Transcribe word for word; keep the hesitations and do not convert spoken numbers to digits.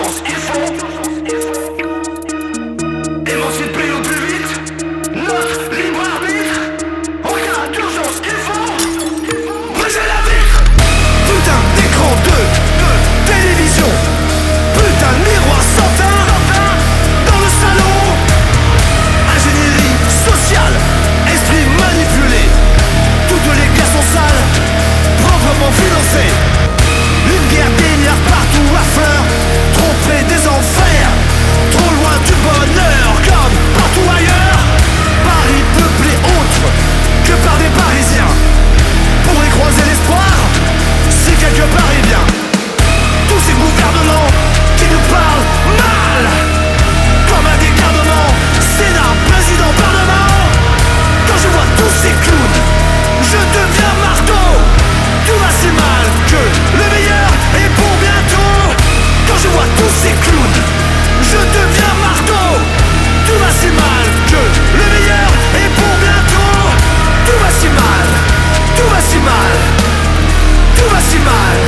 d'urgence, il faut émanciper au plus vite notre libre arbitre. En cas d'urgence, il faut briser la vitre. Putain d'écran de télévision, putain de miroir sans teint dans le salon. Ingénierie sociale, esprit manipulé, toutes les glaces sont sales, proprement financées. Une guerre des milliards partout à fleurs, trop près des enfers, trop loin du bonheur comme partout ailleurs. Paris peuplé autre que par des Parisiens, pour y croiser l'espoir, si quelque part est bien. Tous ces gouvernements qui nous parlent mal, comme un dégarnement, Sénat, président, parlement. Quand je vois tous ces clowns, je deviens marteau. Tout va si mal que le meilleur est pour bientôt. Quand je vois tous ces clowns, je deviens marteau. Tout va si mal que le meilleur est pour bientôt. Tout va si mal, tout va si mal, tout va si mal.